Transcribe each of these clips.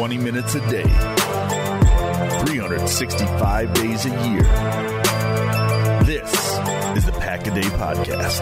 20 minutes a day, 365 days a year. This is the Pack a Day Podcast.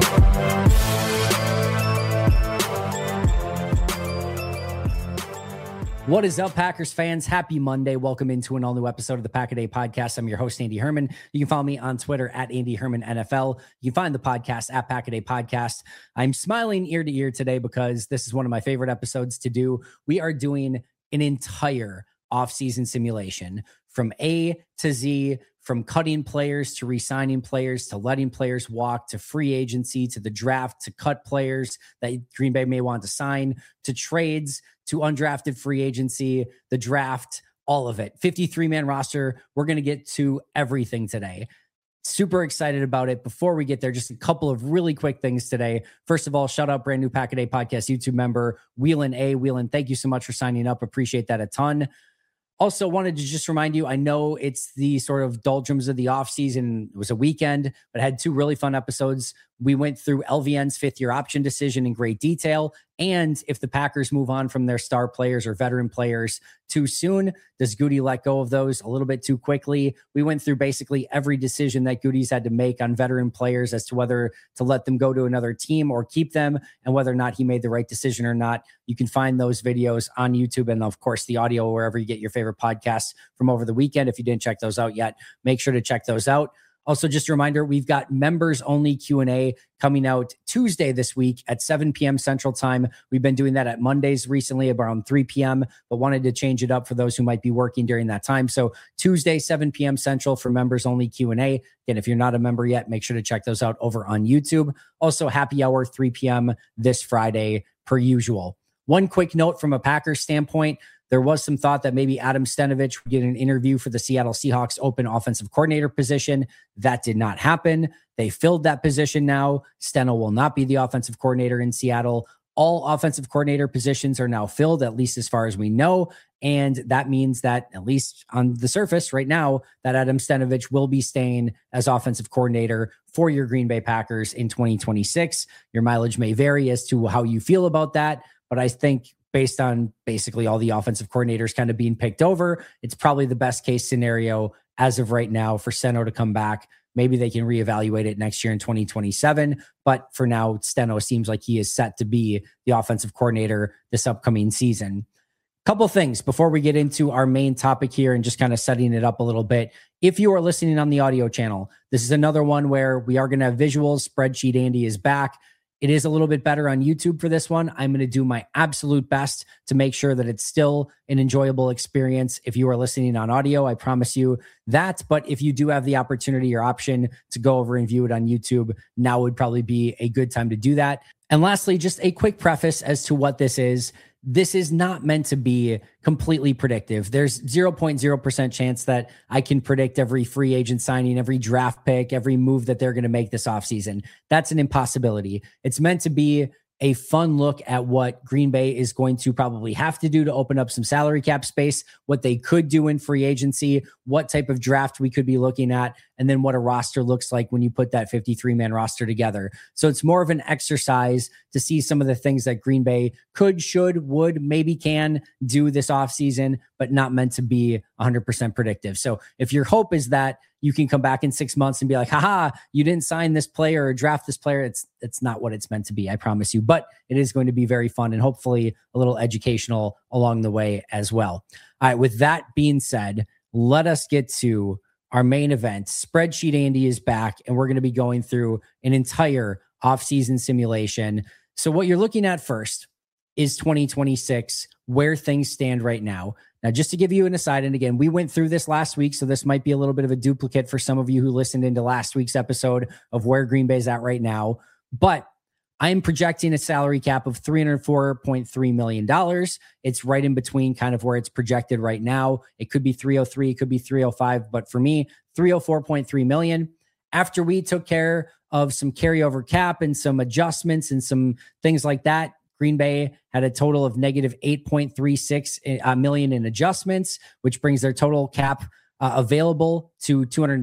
What is up, Packers fans? Happy Monday. Welcome into an all-new episode of the Pack a Day Podcast. I'm your host, Andy Herman. You can follow me on Twitter at Andy Herman NFL. You can find the podcast at Pack a Day Podcast. I'm smiling ear to ear today because this is one of my favorite episodes to do. We are doing an entire offseason simulation from A to Z, from cutting players to re-signing players to letting players walk to free agency to the draft to cut players that Green Bay may want to sign to trades to undrafted free agency, the draft, all of it. 53-man roster. We're going to get to everything today. Super excited about it. Before we get there, just a couple of really quick things today. First of all, shout out brand new Pack a Day Podcast YouTube member, Wheelan A. Wheelan, thank you so much for signing up. Appreciate that a ton. Also wanted to just remind you, I know it's the sort of doldrums of the offseason. It was a weekend, but had two really fun episodes. We went through LVN's fifth-year option decision in great detail. And if the Packers move on from their star players or veteran players too soon, does Goody let go of those a little bit too quickly? We went through basically every decision that Goody's had to make on veteran players as to whether to let them go to another team or keep them and whether or not he made the right decision or not. You can find those videos on YouTube and, of course, the audio wherever you get your favorite podcasts from over the weekend. If you didn't check those out yet, make sure to check those out. Also, just a reminder, we've got members-only Q&A coming out Tuesday this week at 7 p.m. Central Time. We've been doing that at Mondays recently around 3 p.m., but wanted to change it up for those who might be working during that time. So Tuesday, 7 p.m. Central for members-only Q&A. Again, if you're not a member yet, make sure to check those out over on YouTube. Also, happy hour, 3 p.m. this Friday, per usual. One quick note from a Packers standpoint, there was some thought that maybe Adam Stenavich would get an interview for the Seattle Seahawks open offensive coordinator position. That did not happen. They filled that position now. Steno will not be the offensive coordinator in Seattle. All offensive coordinator positions are now filled, at least as far as we know. And that means that, at least on the surface right now, that Adam Stenavich will be staying as offensive coordinator for your Green Bay Packers in 2026. Your mileage may vary as to how you feel about that, but I think based on basically all the offensive coordinators kind of being picked over, it's probably the best case scenario as of right now for Steno to come back. Maybe they can reevaluate it next year in 2027. But for now, Steno seems like he is set to be the offensive coordinator this upcoming season. Couple things before we get into our main topic here and just kind of setting it up a little bit. If you are listening on the audio channel, this is another one where we are going to have visuals. Spreadsheet Andy is back. It is a little bit better on YouTube for this one. I'm going to do my absolute best to make sure that it's still an enjoyable experience. If you are listening on audio, I promise you that. But if you do have the opportunity or option to go over and view it on YouTube, now would probably be a good time to do that. And lastly, just a quick preface as to what this is. This is not meant to be completely predictive. There's 0.0% chance that I can predict every free agent signing, every draft pick, every move that they're going to make this offseason. That's an impossibility. It's meant to be a fun look at what Green Bay is going to probably have to do to open up some salary cap space, what they could do in free agency, what type of draft we could be looking at, and then what a roster looks like when you put that 53-man roster together. So it's more of an exercise to see some of the things that Green Bay could, should, would, maybe can do this offseason, but not meant to be 100% predictive. So if your hope is that you can come back in 6 months and be like, haha, you didn't sign this player or draft this player, it's not what it's meant to be, I promise you. But it is going to be very fun and hopefully a little educational along the way as well. All right, with that being said, let us get to our main event. Spreadsheet Andy is back, and we're going to be going through an entire offseason simulation. So what you're looking at first is 2026, where things stand right now. Now, just to give you an aside, and again, we went through this last week, so this might be a little bit of a duplicate for some of you who listened into last week's episode of where Green Bay's at right now. But I'm projecting a salary cap of $304.3 million. It's right in between kind of where it's projected right now. It could be 303, it could be 305, but for me, 304.3 million. After we took care of some carryover cap and some adjustments and some things like that, Green Bay had a total of negative 8.36 million in adjustments, which brings their total cap available to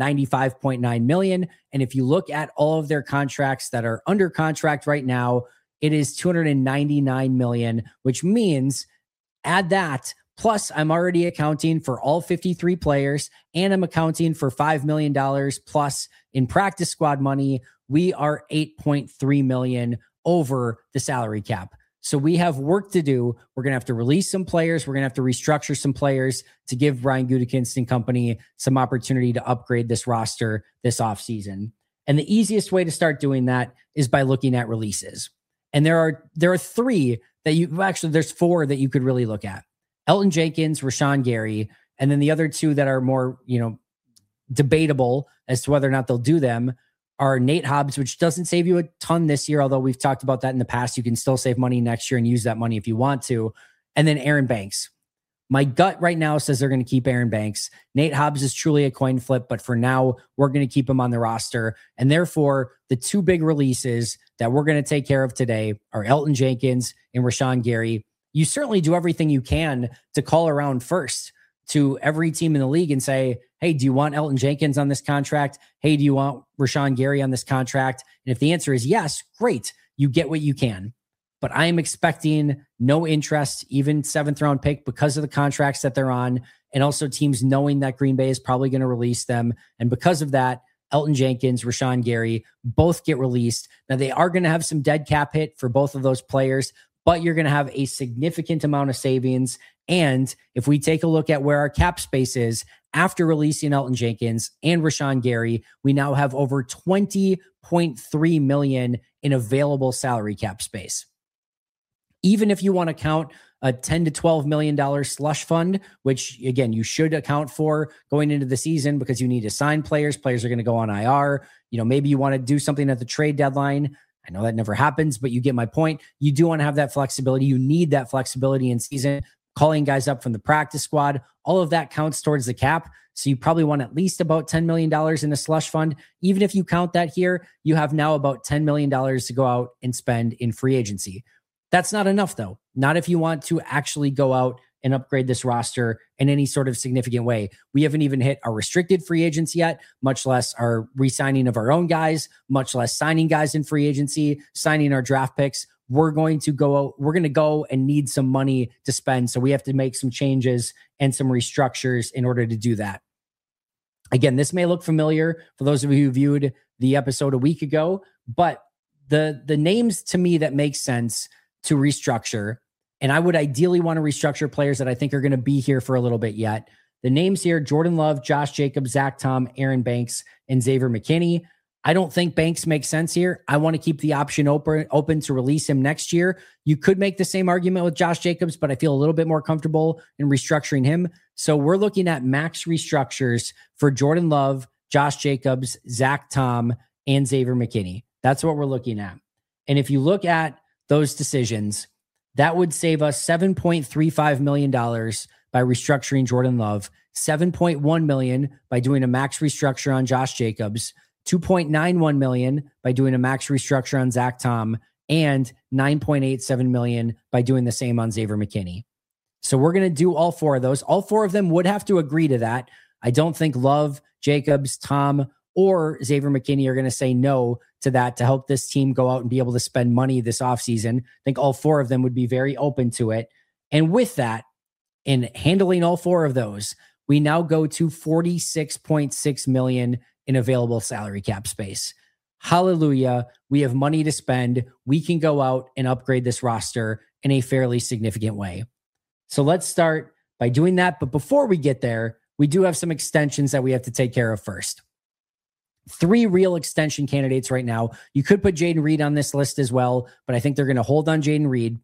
295.9 million. And if you look at all of their contracts that are under contract right now, it is 299 million, which means add that Plus, I'm already accounting for all 53 players, and I'm accounting for $5 million plus in practice squad money. We are $8.3 million over the salary cap. So we have work to do. We're going to have to release some players. We're going to have to restructure some players to give Brian Gutekunst and company some opportunity to upgrade this roster this offseason. And the easiest way to start doing that is by looking at releases. And there are three that there's four that you could really look at. Elgton Jenkins, Rashawn Gary, and then the other two that are more, debatable as to whether or not they'll do them are Nate Hobbs, which doesn't save you a ton this year, although we've talked about that in the past. You can still save money next year and use that money if you want to. And then Aaron Banks. My gut right now says they're going to keep Aaron Banks. Nate Hobbs is truly a coin flip, but for now, we're going to keep him on the roster. And therefore, the two big releases that we're going to take care of today are Elgton Jenkins and Rashawn Gary. You certainly do everything you can to call around first to every team in the league and say, hey, do you want Elgton Jenkins on this contract? Hey, do you want Rashawn Gary on this contract? And if the answer is yes, great. You get what you can. But I am expecting no interest, even 7th round pick, because of the contracts that they're on. And also teams knowing that Green Bay is probably going to release them. And because of that, Elgton Jenkins, Rashawn Gary, both get released. Now they are going to have some dead cap hit for both of those players, but you're going to have a significant amount of savings. And if we take a look at where our cap space is after releasing Elgton Jenkins and Rashawn Gary, we now have over $20.3 million in available salary cap space. Even if you want to count a $10 to $12 million slush fund, which again, you should account for going into the season because you need to sign players. Players are going to go on IR. Maybe you want to do something at the trade deadline. I know that never happens, but you get my point. You do want to have that flexibility. You need that flexibility in season, calling guys up from the practice squad. All of that counts towards the cap. So you probably want at least about $10 million in a slush fund. Even if you count that here, you have now about $10 million to go out and spend in free agency. That's not enough, though. Not if you want to actually go out and upgrade this roster in any sort of significant way. We haven't even hit our restricted free agents yet, much less our re-signing of our own guys, much less signing guys in free agency, signing our draft picks. We're going to go and need some money to spend. So we have to make some changes and some restructures in order to do that. Again, this may look familiar for those of you who viewed the episode a week ago, but the names to me that make sense to restructure, and I would ideally want to restructure players that I think are going to be here for a little bit yet. The names here: Jordan Love, Josh Jacobs, Zach Tom, Aaron Banks, and Xavier McKinney. I don't think Banks makes sense here. I want to keep the option open to release him next year. You could make the same argument with Josh Jacobs, but I feel a little bit more comfortable in restructuring him. So we're looking at max restructures for Jordan Love, Josh Jacobs, Zach Tom, and Xavier McKinney. That's what we're looking at. And if you look at those decisions, that would save us $7.35 million by restructuring Jordan Love, $7.1 million by doing a max restructure on Josh Jacobs, $2.91 million by doing a max restructure on Zach Tom, and $9.87 million by doing the same on Xavier McKinney. So we're going to do all four of those. All four of them would have to agree to that. I don't think Love, Jacobs, Tom, or Xavier McKinney are going to say no to that to help this team go out and be able to spend money this offseason. I think all four of them would be very open to it. And with that, in handling all four of those, we now go to $46.6 million in available salary cap space. Hallelujah. We have money to spend. We can go out and upgrade this roster in a fairly significant way. So let's start by doing that. But before we get there, we do have some extensions that we have to take care of first. 3 real extension candidates right now. You could put Jayden Reed on this list as well, but I think they're going to hold on Jayden Reed.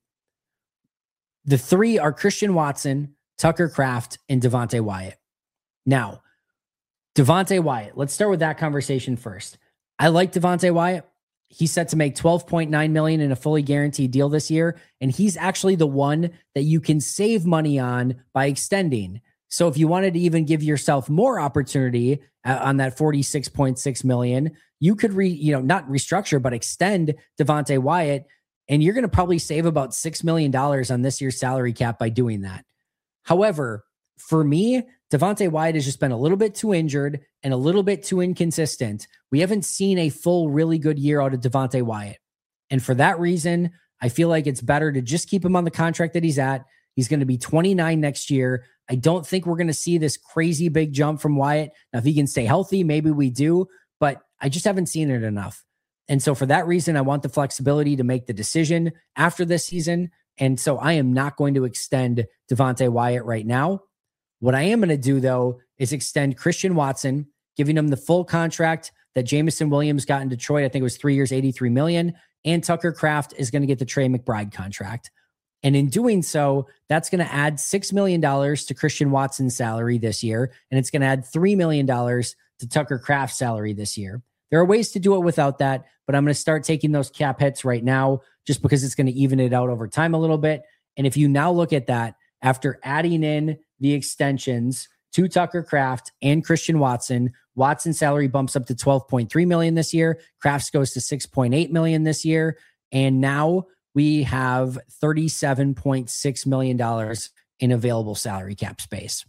The 3 are Christian Watson, Tucker Kraft, and Devonte Wyatt. Now, Devonte Wyatt, let's start with that conversation first. I like Devonte Wyatt. He's set to make $12.9 million in a fully guaranteed deal this year, and he's actually the one that you can save money on by extending. So if you wanted to even give yourself more opportunity on that $46.6 million, you could not restructure, but extend Devonte Wyatt, and you're going to probably save about $6 million on this year's salary cap by doing that. However, for me, Devonte Wyatt has just been a little bit too injured and a little bit too inconsistent. We haven't seen a full, really good year out of Devonte Wyatt. And for that reason, I feel like it's better to just keep him on the contract that he's at, He's going to be 29 next year. I don't think we're going to see this crazy big jump from Wyatt. Now, if he can stay healthy, maybe we do, but I just haven't seen it enough. And so for that reason, I want the flexibility to make the decision after this season. And so I am not going to extend Devonte Wyatt right now. What I am going to do, though, is extend Christian Watson, giving him the full contract that Jameson Williams got in Detroit. I think it was 3 years, $83 million. And Tucker Kraft is going to get the Trey McBride contract. And in doing so, that's going to add $6 million to Christian Watson's salary this year. And it's going to add $3 million to Tucker Kraft's salary this year. There are ways to do it without that, but I'm going to start taking those cap hits right now just because it's going to even it out over time a little bit. And if you now look at that, after adding in the extensions to Tucker Kraft and Christian Watson, Watson's salary bumps up to $12.3 million this year. Kraft's goes to $6.8 million this year. And now we have $37.6 million in available salary cap space.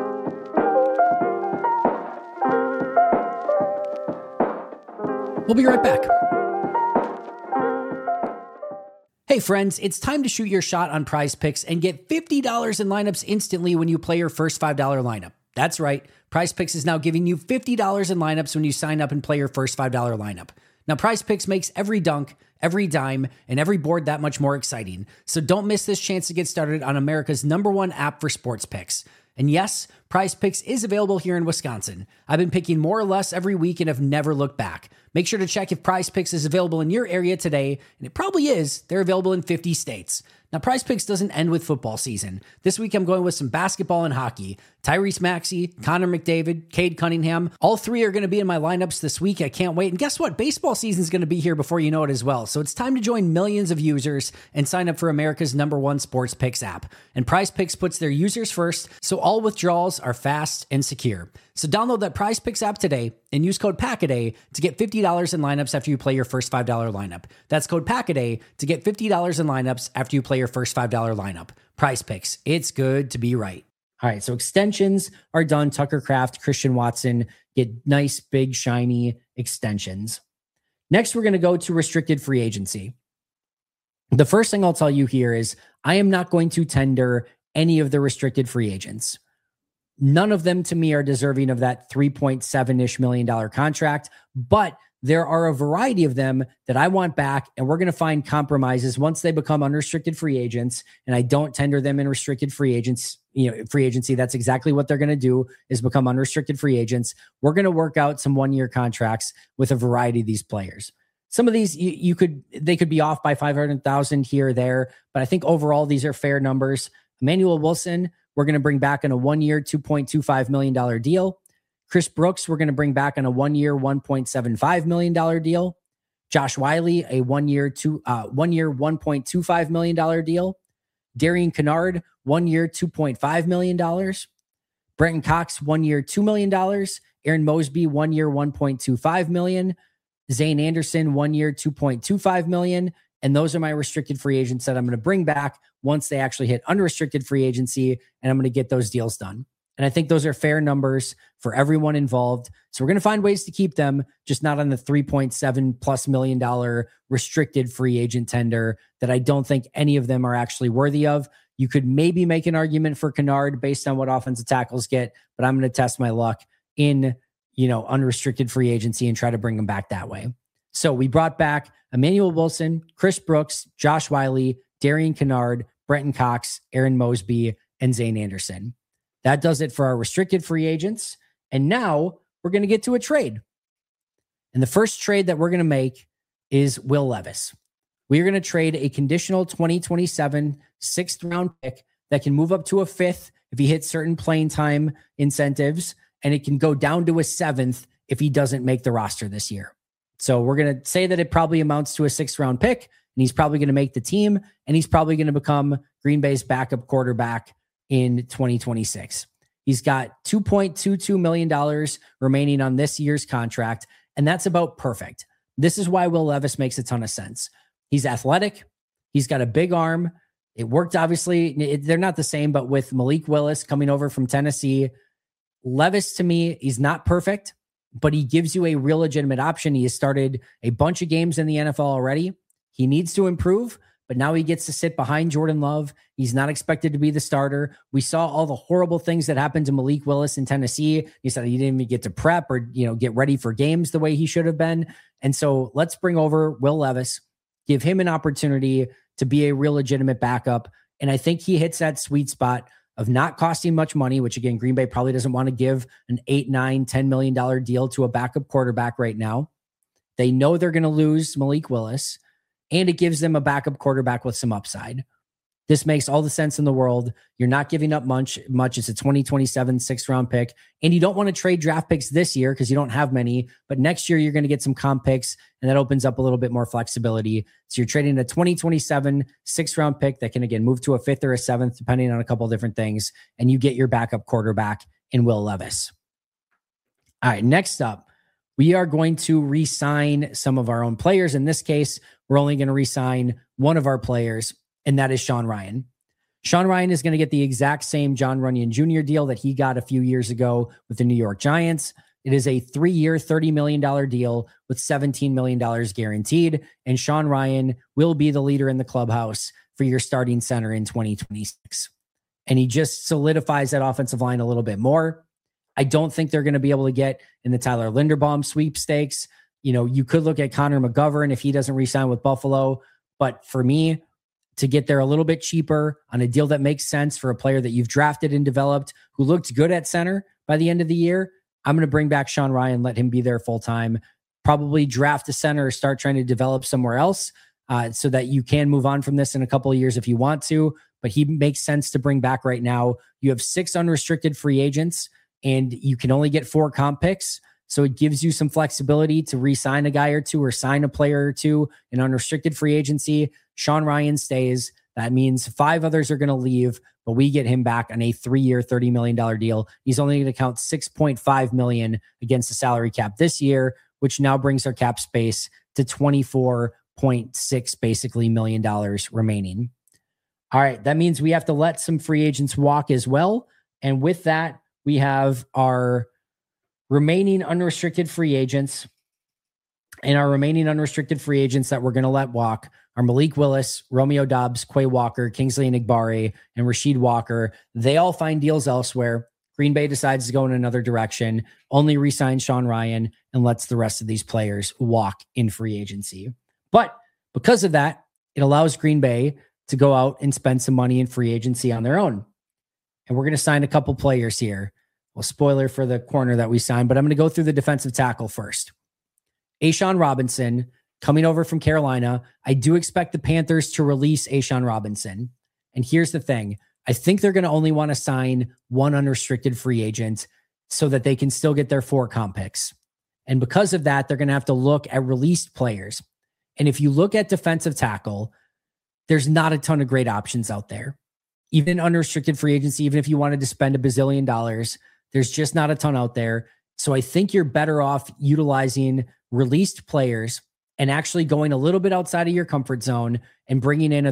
We'll be right back. Hey friends, it's time to shoot your shot on Prize Picks and get $50 in lineups instantly when you play your first $5 lineup. That's right. Prize Picks is now giving you $50 in lineups when you sign up and play your first $5 lineup. Now, Prize Picks makes every dunk, every dime, and every board that much more exciting. So don't miss this chance to get started on America's #1 app for sports picks. And yes, Prize Picks is available here in Wisconsin. I've been picking more or less every week and have never looked back. Make sure to check if Prize Picks is available in your area today, and it probably is. They're available in 50 states. Now, Prize Picks doesn't end with football season. This week, I'm going with some basketball and hockey. Tyrese Maxey, Connor McDavid, Cade Cunningham. All three are going to be in my lineups this week. I can't wait. And guess what? Baseball season is going to be here before you know it as well. So it's time to join millions of users and sign up for America's #1 sports picks app. And Prize Picks puts their users first, so all withdrawals are fast and secure. So download that Prize Picks app today and use code PACKADAY to get $50 in lineups after you play your first $5 lineup. That's code PACKADAY to get $50 in lineups after you play your first $5 lineup. Prize Picks. It's good to be right. All right, so extensions are done. Tucker Kraft, Christian Watson get nice, big, shiny extensions. Next, we're going to go to restricted free agency. The first thing I'll tell you here is I am not going to tender any of the restricted free agents. None of them to me are deserving of that $3.7-ish million contract, but there are a variety of them that I want back, and we're going to find compromises once they become unrestricted free agents, and I don't tender them in restricted free agents, free agency. That's exactly what they're going to do, is become unrestricted free agents. We're going to work out some one-year contracts with a variety of these players. Some of these they could be off by 500,000 here or there, but I think overall these are fair numbers. Emmanuel Wilson, we're going to bring back in a 1-year, $2.25 million deal. Chris Brooks, we're going to bring back on a 1-year, $1.75 million deal. Josh Wiley, a 1-year, $1.25 million deal. Darian Kennard, 1-year, $2.5 million. Brenton Cox, 1-year, $2 million. Aaron Mosby, 1-year, $1.25 million. Zane Anderson, 1-year, $2.25 million. And those are my restricted free agents that I'm going to bring back once they actually hit unrestricted free agency, and I'm going to get those deals done. And I think those are fair numbers for everyone involved. So we're going to find ways to keep them, just not on the $3.7+ million restricted free agent tender that I don't think any of them are actually worthy of. You could maybe make an argument for Kennard based on what offensive tackles get, but I'm going to test my luck in, unrestricted free agency and try to bring them back that way. So we brought back Emmanuel Wilson, Chris Brooks, Josh Wiley, Darian Kennard, Brenton Cox, Aaron Mosby, and Zane Anderson. That does it for our restricted free agents. And now we're going to get to a trade. And the first trade that we're going to make is Will Levis. We are going to trade a conditional 2027 6th-round pick that can move up to a 5th if he hits certain playing time incentives, and it can go down to a 7th if he doesn't make the roster this year. So we're going to say that it probably amounts to a 6th-round pick, and he's probably going to make the team, and he's probably going to become Green Bay's backup quarterback in 2026. He's got $2.22 million remaining on this year's contract, and that's about perfect. This is why Will Levis makes a ton of sense. He's athletic. He's got a big arm. It worked, obviously. They're not the same, but with Malik Willis coming over from Tennessee, Levis, to me, he's not perfect, but he gives you a real legitimate option. He has started a bunch of games in the NFL already. He needs to improve, but now he gets to sit behind Jordan Love. He's not expected to be the starter. We saw all the horrible things that happened to Malik Willis in Tennessee. He said he didn't even get to prep or, get ready for games the way he should have been. And so let's bring over Will Levis, give him an opportunity to be a real legitimate backup. And I think he hits that sweet spot of not costing much money, which again, Green Bay probably doesn't want to give an $8, $9, $10 million deal to a backup quarterback right now. They know they're going to lose Malik Willis, and it gives them a backup quarterback with some upside. This makes all the sense in the world. You're not giving up much. It's a 2027 6th-round pick, and you don't want to trade draft picks this year because you don't have many, but next year you're going to get some comp picks, and that opens up a little bit more flexibility. So you're trading a 2027 6th-round pick that can, again, move to a 5th or a 7th, depending on a couple of different things, and you get your backup quarterback in Will Levis. All right, next up, we are going to re-sign some of our own players. In this case, we're only going to re-sign one of our players, and that is Sean Rhyan. Sean Rhyan is going to get the exact same Jon Runyan Jr. deal that he got a few years ago with the New York Giants. It is a 3-year, $30 million deal with $17 million guaranteed, and Sean Rhyan will be the leader in the clubhouse for your starting center in 2026. And he just solidifies that offensive line a little bit more. I don't think they're going to be able to get in the Tyler Linderbaum sweepstakes. You could look at Connor McGovern if he doesn't re-sign with Buffalo. But for me, to get there a little bit cheaper on a deal that makes sense for a player that you've drafted and developed who looked good at center by the end of the year, I'm going to bring back Sean Rhyan, let him be there full time, probably draft a center or start trying to develop somewhere else so that you can move on from this in a couple of years if you want to. But he makes sense to bring back right now. You have 6 unrestricted free agents, and you can only get 4 comp picks. So it gives you some flexibility to re-sign a guy or two or sign a player or two in unrestricted free agency. Sean Rhyan stays. That means 5 others are going to leave, but we get him back on a 3-year, $30 million deal. He's only going to count $6.5 million against the salary cap this year, which now brings our cap space to $24.6 basically $million remaining. All right. That means we have to let some free agents walk as well. And with that, we have our remaining unrestricted free agents, and our remaining unrestricted free agents that we're going to let walk are Malik Willis, Romeo Doubs, Quay Walker, Kingsley Enagbare, and Rasheed Walker. They all find deals elsewhere. Green Bay decides to go in another direction, only re-signs Sean Rhyan, and lets the rest of these players walk in free agency. But because of that, it allows Green Bay to go out and spend some money in free agency on their own. And we're going to sign a couple players here. Well, spoiler for the corner that we signed, but I'm going to go through the defensive tackle first. A'Shawn Robinson coming over from Carolina. I do expect the Panthers to release A'Shawn Robinson. And here's the thing. I think they're going to only want to sign 1 unrestricted free agent so that they can still get their 4 comp picks. And because of that, they're going to have to look at released players. And if you look at defensive tackle, there's not a ton of great options out there. Even in unrestricted free agency, even if you wanted to spend $1 bazillion, there's just not a ton out there. So I think you're better off utilizing released players and actually going a little bit outside of your comfort zone and bringing in a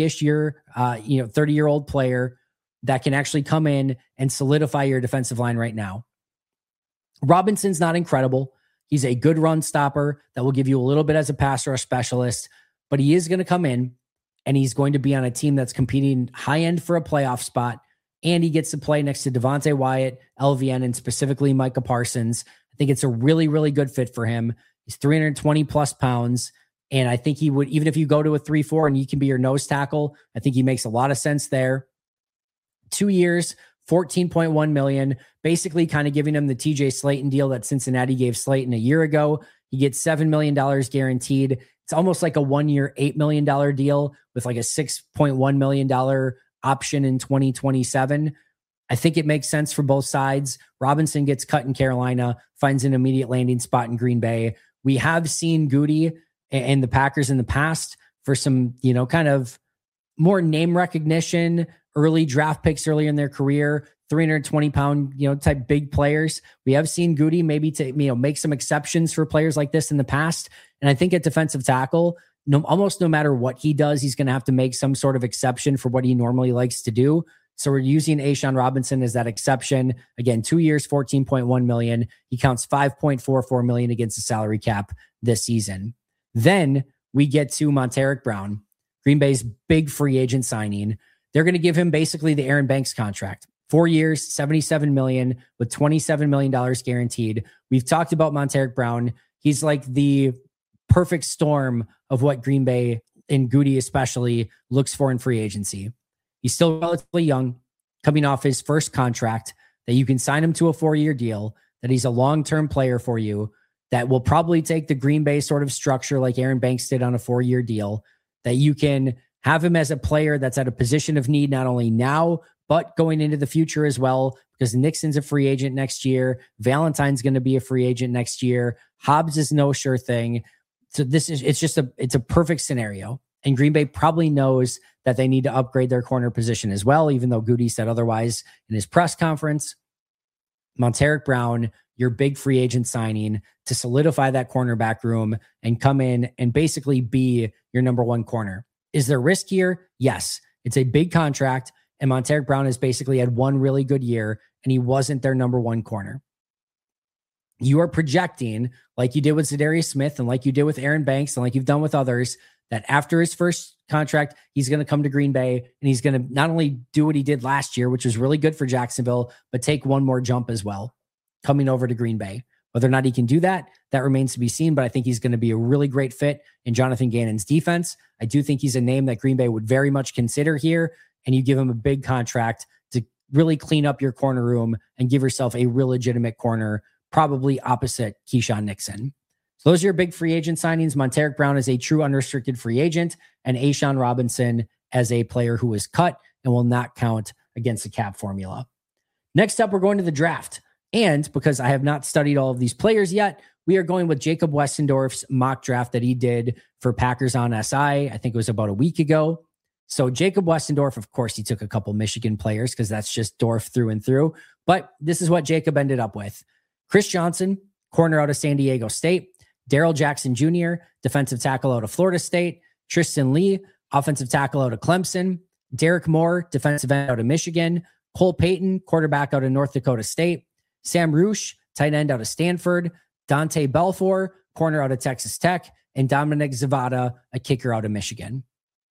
30-year-old player that can actually come in and solidify your defensive line right now. Robinson's not incredible. He's a good run stopper that will give you a little bit as a pass rush specialist, but he is going to come in and he's going to be on a team that's competing high end for a playoff spot. And he gets to play next to Devontae Wyatt, LVN, and specifically Micah Parsons. I think it's a really, really good fit for him. He's 320 plus pounds. And I think he would, even if you go to a 3-4 and you can be your nose tackle, I think he makes a lot of sense there. 2 years, $14.1 million, basically kind of giving him the TJ Slayton deal that Cincinnati gave Slayton a year ago. He gets $7 million guaranteed. It's almost like a 1-year, $8 million deal with like a $6.1 million option in 2027. I think it makes sense for both sides. Robinson gets cut in Carolina, finds an immediate landing spot in Green Bay. We have seen Goody and the Packers in the past for some, kind of more name recognition, early draft picks early in their career, 320-pound, type big players. We have seen Goody maybe to, make some exceptions for players like this in the past. And I think at defensive tackle, almost no matter what he does, he's going to have to make some sort of exception for what he normally likes to do. So we're using A'Shawn Robinson as that exception. Again, 2 years, $14.1 million. He counts $5.44 million against the salary cap this season. Then we get to Montaric Brown. Green Bay's big free agent signing. They're going to give him basically the Aaron Banks contract. 4 years, $77 million with $27 million guaranteed. We've talked about Montaric Brown. He's like the perfect storm of what Green Bay, and Goody especially, looks for in free agency. He's still relatively young, coming off his first contract, that you can sign him to a 4-year deal, that he's a long-term player for you, that will probably take the Green Bay sort of structure like Aaron Banks did on a 4-year deal, that you can have him as a player that's at a position of need, not only now, but going into the future as well, because Nixon's a free agent next year. Valentine's going to be a free agent next year. Hobbs is no sure thing. So it's a perfect scenario. And Green Bay probably knows that they need to upgrade their corner position as well, even though Goody said otherwise in his press conference. Montaric Brown, your big free agent signing to solidify that cornerback room and come in and basically be your number one corner. Is there risk here? Yes. It's a big contract, and Montaric Brown has basically had one really good year, and he wasn't their number one corner. You are projecting, like you did with Za'Darius Smith and like you did with Aaron Banks and like you've done with others, that after his first contract, he's going to come to Green Bay and he's going to not only do what he did last year, which was really good for Jacksonville, but take one more jump as well, coming over to Green Bay. Whether or not he can do that, that remains to be seen, but I think he's going to be a really great fit in Jonathan Gannon's defense. I do think he's a name that Green Bay would very much consider here, and you give him a big contract to really clean up your corner room and give yourself a real legitimate corner, probably opposite Keyshawn Nixon. So those are your big free agent signings. Montaric Brown is a true unrestricted free agent, and A'Shawn Robinson as a player who was cut and will not count against the cap formula. Next up, we're going to the draft. And because I have not studied all of these players yet, we are going with Jacob Westendorf's mock draft that he did for Packers on SI. I think it was about a week ago. So Jacob Westendorf, of course, he took a couple Michigan players because that's just Dorf through and through. But this is what Jacob ended up with. Chris Johnson, corner out of San Diego State. Darrell Jackson Jr., defensive tackle out of Florida State. Tristan Lee, offensive tackle out of Clemson. Derek Moore, defensive end out of Michigan. Cole Payton, quarterback out of North Dakota State. Sam Roosh, tight end out of Stanford. Dante Belfour, corner out of Texas Tech. And Dominic Zavada, a kicker out of Michigan.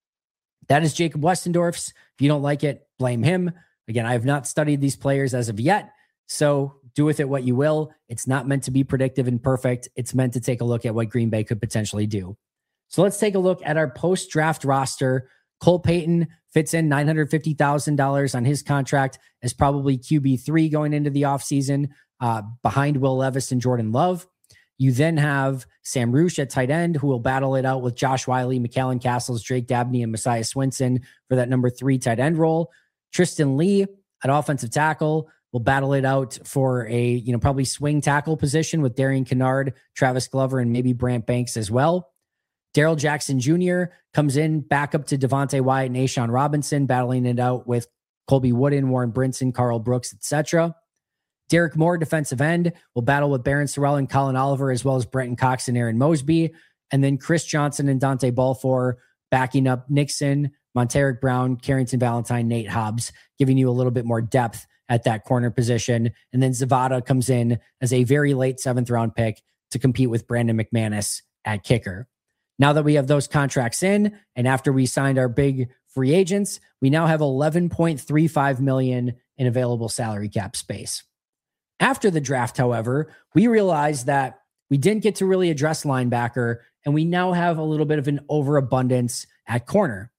That is Jacob Westendorf's. If you don't like it, blame him. Again, I have not studied these players as of yet, so do with it what you will. It's not meant to be predictive and perfect. It's meant to take a look at what Green Bay could potentially do. So let's take a look at our post-draft roster. Cole Payton fits in $950,000 on his contract as probably QB3 going into the offseason, behind Will Levis and Jordan Love. You then have Sam Roosh at tight end, who will battle it out with Josh Wiley, McAllen Castles, Drake Dabney, and Messiah Swinson for that number 3 tight end role. Tristan Lee at offensive tackle will battle it out for a, probably swing tackle position with Darian Kennard, Travis Glover, and maybe Brant Banks as well. Darrell Jackson Jr. comes in back up to Devontae Wyatt and A'Shawn Robinson, battling it out with Colby Wooden, Warren Brinson, Carl Brooks, etc. Derek Moore, defensive end, will battle with Barron Sorrell and Colin Oliver, as well as Brenton Cox and Aaron Mosby. And then Chris Johnson and Dante Balfour backing up Nixon, Montaric Brown, Carrington Valentine, Nate Hobbs, giving you a little bit more depth at that corner position. And then Zavada comes in as a very late 7th round pick to compete with Brandon McManus at kicker. Now that we have those contracts in, and after we signed our big free agents, we now have $11.35 million in available salary cap space. After the draft, however, we realized that we didn't get to really address linebacker, and we now have a little bit of an overabundance at corner.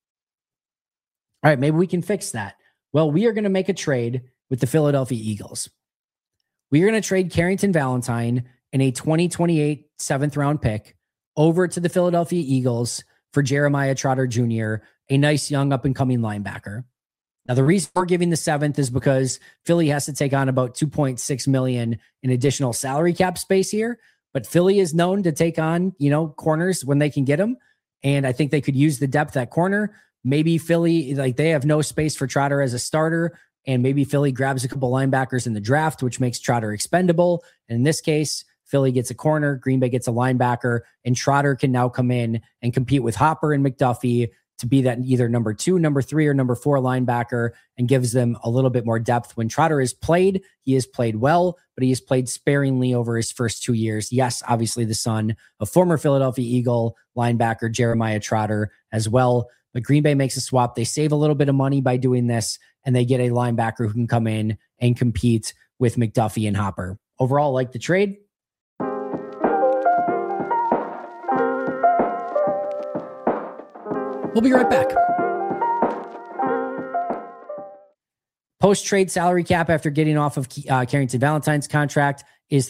All right, maybe we can fix that. Well, we are going to make a trade with the Philadelphia Eagles. We are going to trade Carrington Valentine in a 2028 7th round pick over to the Philadelphia Eagles for Jeremiah Trotter Jr., a nice young up-and-coming linebacker. Now, the reason we're giving the 7th is because Philly has to take on about $2.6 million in additional salary cap space here, but Philly is known to take on, corners when they can get them, and I think they could use the depth at corner. Maybe Philly, they have no space for Trotter as a starter, and maybe Philly grabs a couple linebackers in the draft, which makes Trotter expendable. And in this case, Philly gets a corner, Green Bay gets a linebacker, and Trotter can now come in and compete with Hopper and McDuffie to be that either number 2, number 3, or number 4 linebacker, and gives them a little bit more depth. When Trotter is played, he has played well, but he has played sparingly over his first 2 years. Yes, obviously the son of former Philadelphia Eagle linebacker Jeremiah Trotter as well. But Green Bay makes a swap. They save a little bit of money by doing this, and they get a linebacker who can come in and compete with McDuffie and Hopper. Overall, like the trade. We'll be right back. Post-trade salary cap after getting off of Carrington Valentine's contract is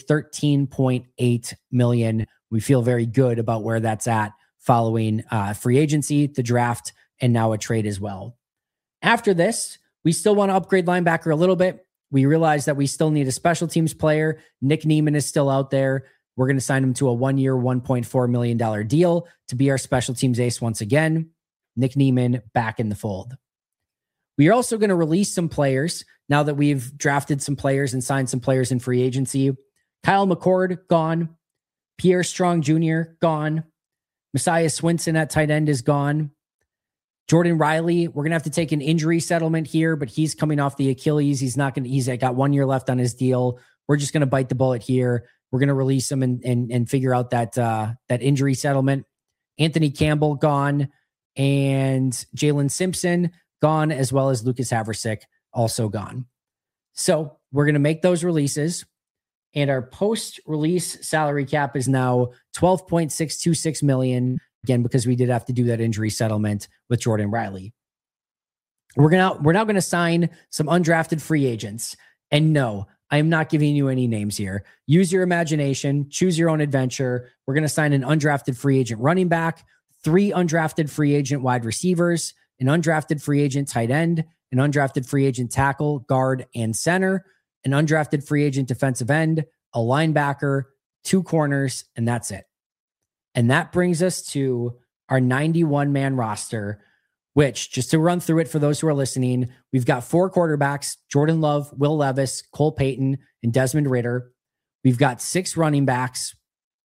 $13.8 million. We feel very good about where that's at following free agency, the draft, and now a trade as well. After this, we still want to upgrade linebacker a little bit. We realize that we still need a special teams player. Nick Niemann is still out there. We're going to sign him to a 1-year, $1.4 million deal to be our special teams ace once again. Nick Niemann back in the fold. We are also going to release some players now that we've drafted some players and signed some players in free agency. Kyle McCord, gone. Pierre Strong Jr., gone. Messiah Swinson at tight end is gone. Jordan Riley, we're going to have to take an injury settlement here, but he's coming off the Achilles. He's got 1 year left on his deal. We're just going to bite the bullet here. We're going to release him and figure out that injury settlement. Anthony Campbell, gone. And Jalen Simpson, gone, as well as Lucas Haversick, also gone. So we're going to make those releases. And our post-release salary cap is now $12.626 million. Again, because we did have to do that injury settlement with Jordan Riley. We're now going to sign some undrafted free agents. And no, I am not giving you any names here. Use your imagination. Choose your own adventure. We're going to sign an undrafted free agent running back, 3 undrafted free agent wide receivers, an undrafted free agent tight end, an undrafted free agent tackle, guard, and center, an undrafted free agent defensive end, a linebacker, 2 corners, and that's it. And that brings us to our 91-man roster, which, just to run through it for those who are listening, we've got 4 quarterbacks: Jordan Love, Will Levis, Cole Payton, and Desmond Ridder. We've got 6 running backs: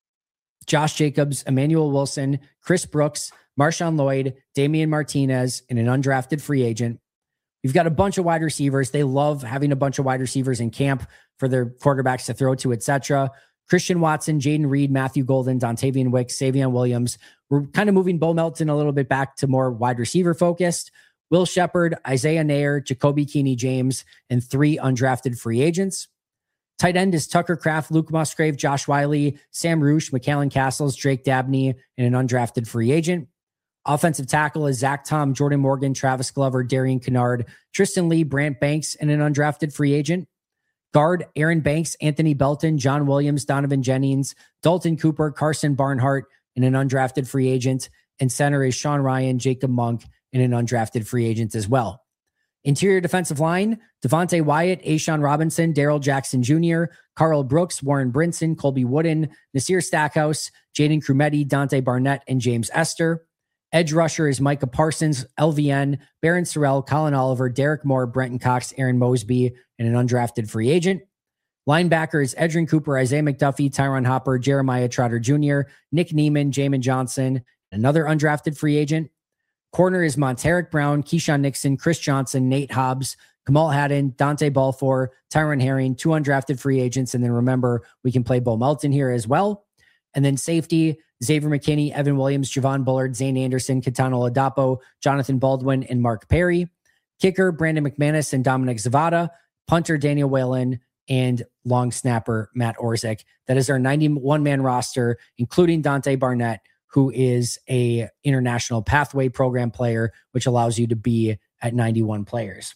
Josh Jacobs, Emmanuel Wilson, Chris Brooks, Marshawn Lloyd, Damian Martinez, and an undrafted free agent. We've got a bunch of wide receivers. They love having a bunch of wide receivers in camp for their quarterbacks to throw to, etc. Christian Watson, Jaden Reed, Matthew Golden, Dontavian Wicks, Savion Williams. We're kind of moving Bo Melton a little bit back to more wide receiver focused. Will Shepard, Isaiah Nair, Jacoby Keeney James, and 3 undrafted free agents. Tight end is Tucker Kraft, Luke Musgrave, Josh Wiley, Sam Roosh, McAllen Castles, Drake Dabney, and an undrafted free agent. Offensive tackle is Zach Tom, Jordan Morgan, Travis Glover, Darian Kennard, Tristan Lee, Brant Banks, and an undrafted free agent. Guard, Aaron Banks, Anthony Belton, John Williams, Donovan Jennings, Dalton Cooper, Carson Barnhart, and an undrafted free agent. And center is Sean Ryan, Jacob Monk, and an undrafted free agent as well. Interior defensive line, Devontae Wyatt, Ashawn Robinson, Daryl Jackson Jr., Carl Brooks, Warren Brinson, Colby Wooden, Nasir Stackhouse, Jaden Crumetti, Dante Barnett, and James Esther. Edge rusher is Micah Parsons, LVN, Barron Sorrell, Colin Oliver, Derek Moore, Brenton Cox, Aaron Mosby, and an undrafted free agent. Linebacker is Edrin Cooper, Isaiah McDuffie, Tyron Hopper, Jeremiah Trotter Jr., Nick Niemann, Jamin Johnson, another undrafted free agent. Corner is Monteric Brown, Keyshawn Nixon, Chris Johnson, Nate Hobbs, Kamal Haddon, Dante Balfour, Tyron Herring, 2 undrafted free agents. And then remember, we can play Bo Melton here as well. And then safety, Xavier McKinney, Evan Williams, Javon Bullard, Zane Anderson, Kitano Oladapo, Jonathan Baldwin, and Mark Perry. Kicker, Brandon McManus and Dominic Zavada. Punter, Daniel Whalen, and long snapper, Matt Orzik. That is our 91-man roster, including Dante Barnett, who is a international pathway program player, which allows you to be at 91 players.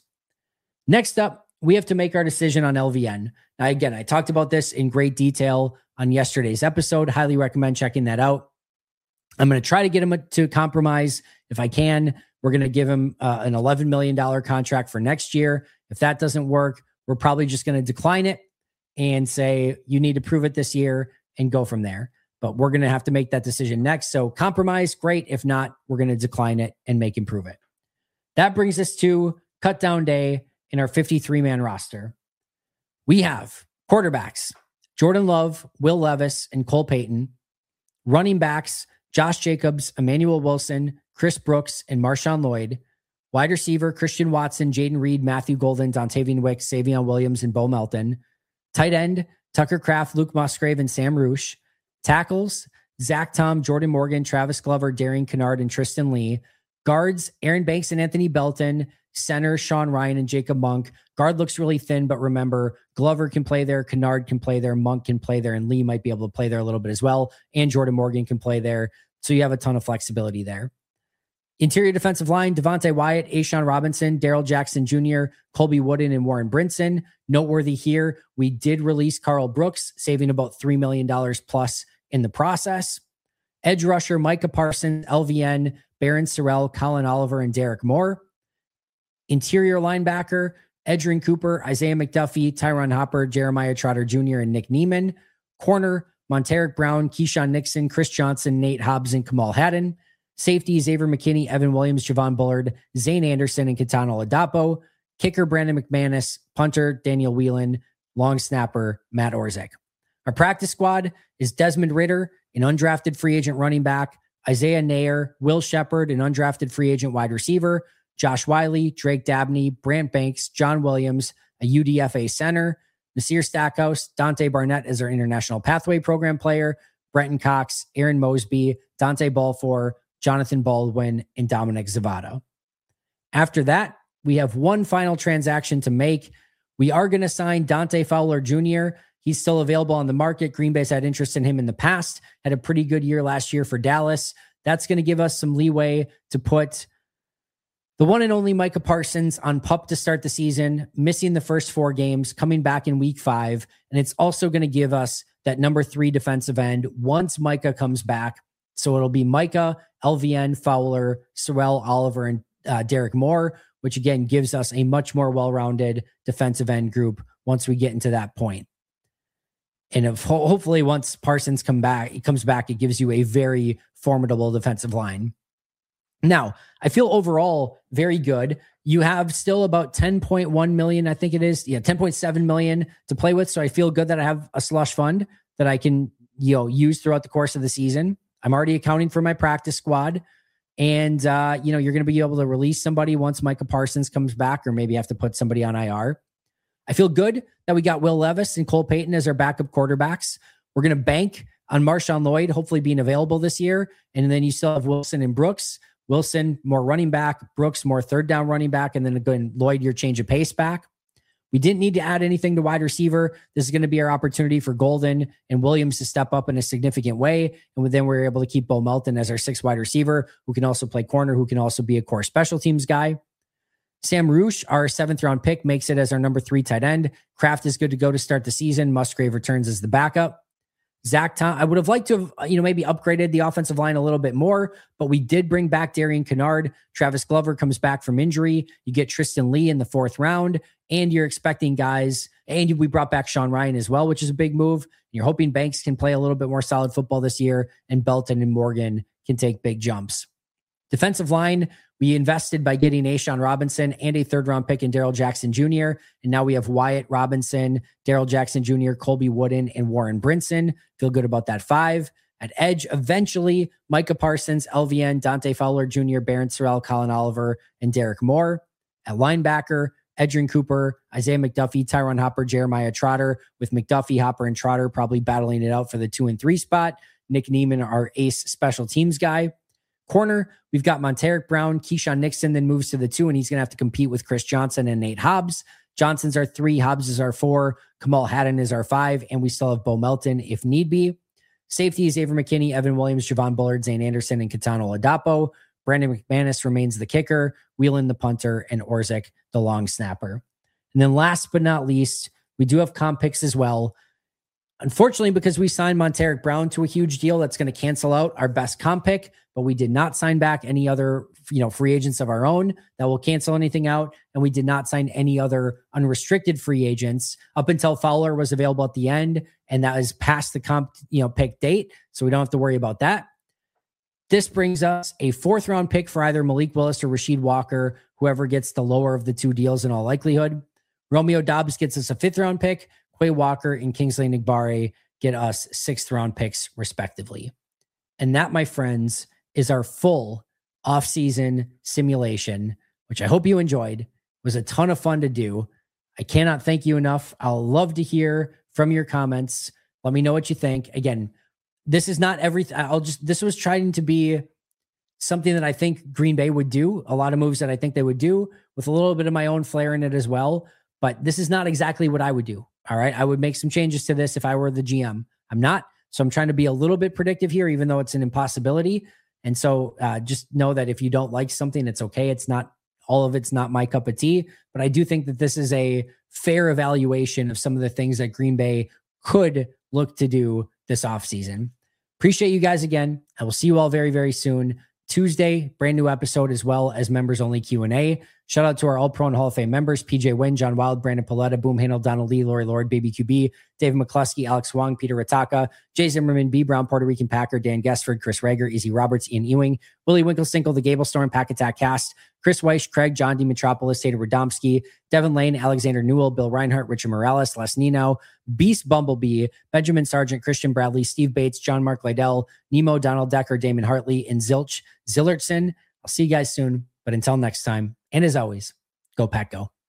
Next up, we have to make our decision on LVN. Now, again, I talked about this in great detail on yesterday's episode. Highly recommend checking that out. I'm going to try to get him to compromise if I can. We're going to give him an $11 million contract for next year. If that doesn't work, we're probably just going to decline it and say, you need to prove it this year and go from there. But we're going to have to make that decision next. So compromise, great. If not, we're going to decline it and make him prove it. That brings us to cut down day in our 53-man roster. We have quarterbacks, Jordan Love, Will Levis, and Cole Payton. Running backs, Josh Jacobs, Emmanuel Wilson, Chris Brooks, and Marshawn Lloyd. Wide receiver, Christian Watson, Jaden Reed, Matthew Golden, Dontavian Wicks, Savion Williams, and Bo Melton. Tight end, Tucker Kraft, Luke Musgrave, and Sam Roosh. Tackles, Zach Tom, Jordan Morgan, Travis Glover, Darian Kennard, and Tristan Lee. Guards, Aaron Banks and Anthony Belton. Center, Sean Ryan and Jacob Monk. Guard looks really thin, but remember, Glover can play there, Kennard can play there, Monk can play there, and Lee might be able to play there a little bit as well. And Jordan Morgan can play there. So you have a ton of flexibility there. Interior defensive line, Devontae Wyatt, A'Shawn Robinson, Daryl Jackson Jr., Colby Wooden, and Warren Brinson. Noteworthy here, we did release Carl Brooks, saving about $3 million plus in the process. Edge rusher, Micah Parsons, LVN, Barron Sorrell, Colin Oliver, and Derek Moore. Interior linebacker, Edgerrin Cooper, Isaiah McDuffie, Tyron Hopper, Jeremiah Trotter Jr., and Nick Neiman. Corner, Monteric Brown, Keyshawn Nixon, Chris Johnson, Nate Hobbs, and Kamal Haddon. Safety, Xavier McKinney, Evan Williams, Javon Bullard, Zane Anderson, and Kitano Ladapo. Kicker, Brandon McManus. Punter, Daniel Whelan. Long snapper, Matt Orzik. Our practice squad is Desmond Ritter, an undrafted free agent running back, Isaiah Nair, Will Shepard, an undrafted free agent wide receiver, Josh Wiley, Drake Dabney, Brant Banks, John Williams, a UDFA center, Nasir Stackhouse, Dante Barnett as our International Pathway Program player, Brenton Cox, Aaron Mosby, Dante Balfour, Jonathan Baldwin, and Dominic Zavada. After that, we have one final transaction to make. We are going to sign Dante Fowler Jr. He's still available on the market. Green Bay's had interest in him in the past, had a pretty good year last year for Dallas. That's going to give us some leeway to put the one and only Micah Parsons on PUP to start the season, missing the first 4 games, coming back in week 5. And it's also going to give us that number 3 defensive end once Micah comes back. So it'll be Micah, LVN, Fowler, Sorrell, Oliver, and Derek Moore, which again gives us a much more well-rounded defensive end group once we get into that point. And hopefully once Parsons comes back, it gives you a very formidable defensive line. Now, I feel overall very good. You have still about 10.1 million, I think it is. Yeah, 10.7 million to play with. So I feel good that I have a slush fund that I can, use throughout the course of the season. I'm already accounting for my practice squad. And, you're going to be able to release somebody once Micah Parsons comes back, or maybe have to put somebody on IR. I feel good that we got Will Levis and Cole Payton as our backup quarterbacks. We're going to bank on Marshawn Lloyd, hopefully being available this year. And then you still have Wilson and Brooks. Wilson, more running back. Brooks, more third down running back. And then again, Lloyd, your change of pace back. We didn't need to add anything to wide receiver. This is going to be our opportunity for Golden and Williams to step up in a significant way. And then we're able to keep Bo Melton as our 6th wide receiver, who can also play corner, who can also be a core special teams guy. Sam Roosh, our 7th round pick, makes it as our number 3 tight end. Kraft is good to go to start the season. Musgrave returns as the backup. Zach Tom, I would have liked to have, maybe upgraded the offensive line a little bit more, but we did bring back Darian Kennard. Travis Glover comes back from injury. You get Tristan Lee in the 4th round, and you're expecting guys, and we brought back Sean Ryan as well, which is a big move. You're hoping Banks can play a little bit more solid football this year, and Belton and Morgan can take big jumps. Defensive line, we invested by getting A'Shawn Robinson and a 3rd round pick in Daryl Jackson Jr. And now we have Wyatt Robinson, Daryl Jackson Jr., Colby Wooden, and Warren Brinson. Feel good about that 5. At edge, eventually, Micah Parsons, LVN, Dante Fowler Jr., Barron Sorrell, Colin Oliver, and Derek Moore. At linebacker, Edgerrin Cooper, Isaiah McDuffie, Tyron Hopper, Jeremiah Trotter, with McDuffie, Hopper, and Trotter probably battling it out for the 2 and 3 spot. Nick Neiman, our ace special teams guy. Corner, we've got Monteric Brown. Keyshawn Nixon then moves to the 2, and he's going to have to compete with Chris Johnson and Nate Hobbs. Johnson's our 3, Hobbs is our 4, Kamal Haddon is our 5, and we still have Bo Melton if need be. Safety is Xavier McKinney, Evan Williams, Javon Bullard, Zane Anderson, and Kitano Ladapo. Brandon McManus remains the kicker, Whelan the punter, and Orzik the long snapper. And then last but not least, we do have comp picks as well. Unfortunately, because we signed Monteric Brown to a huge deal, that's going to cancel out our best comp pick, but we did not sign back any other, free agents of our own that will cancel anything out. And we did not sign any other unrestricted free agents up until Fowler was available at the end. And that is past the comp, pick date. So we don't have to worry about that. This brings us a 4th round pick for either Malik Willis or Rasheed Walker, whoever gets the lower of the 2 deals in all likelihood. Romeo Dobbs gets us a 5th round pick. Quay Walker and Kingsley Nigbare get us 6th round picks respectively. And that, my friends, is our full offseason simulation, which I hope you enjoyed. It was a ton of fun to do. I cannot thank you enough. I'll love to hear from your comments. Let me know what you think. Again, this is not everything. This was trying to be something that I think Green Bay would do, a lot of moves that I think they would do with a little bit of my own flair in it as well. But this is not exactly what I would do. All right. I would make some changes to this if I were the GM. I'm not. So I'm trying to be a little bit predictive here, even though it's an impossibility. And so just know that if you don't like something, it's okay. It's not, all of it's not my cup of tea, but I do think that this is a fair evaluation of some of the things that Green Bay could look to do this offseason. Appreciate you guys again. I will see you all very, very soon. Tuesday, brand new episode, as well as members only Q&A. Shout out to our All-Pro and Hall of Fame members, PJ Wynn, John Wild, Brandon Paletta, Boom Handel, Donald Lee, Lori Lord, Baby QB, David McCluskey, Alex Wong, Peter Rataka, Jay Zimmerman, B. Brown, Puerto Rican Packer, Dan Gessford, Chris Rager, Easy Roberts, Ian Ewing, Willie Winklestinkle, The Gable Storm, Pack Attack Cast, Chris Weiss, Craig, John D. Metropolis, Tater Radomski, Devin Lane, Alexander Newell, Bill Reinhart, Richard Morales, Les Nino, Beast Bumblebee, Benjamin Sargent, Christian Bradley, Steve Bates, John Mark Lydell, Nemo, Donald Decker, Damon Hartley, and Zilch Zillertson. I'll see you guys soon. But until next time, and as always, go Pack Go.